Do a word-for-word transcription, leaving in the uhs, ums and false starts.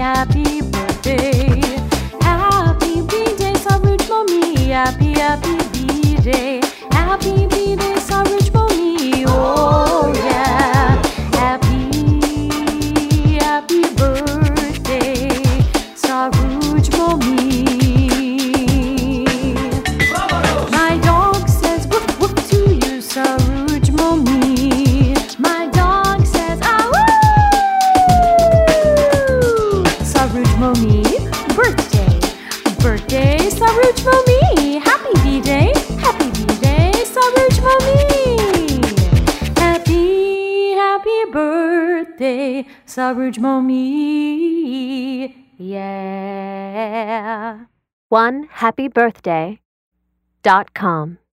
happy birthday. Happy B-Day, Saruj Mommy. Happy, happy B-Day. Happy B-Day, Saruj Mommy. Oh, yeah. Happy, happy birthday, Saruj Mommy. My dog says woof woof to you, Saruj Mommy. My dog says ah woo. Saruj Mommy, birthday, birthday, Saruj Mommy. Happy B-Day, happy B-Day, Saruj Mommy. Happy, happy birthday, Saruj Mommy. Yeah. one happy birthday dot com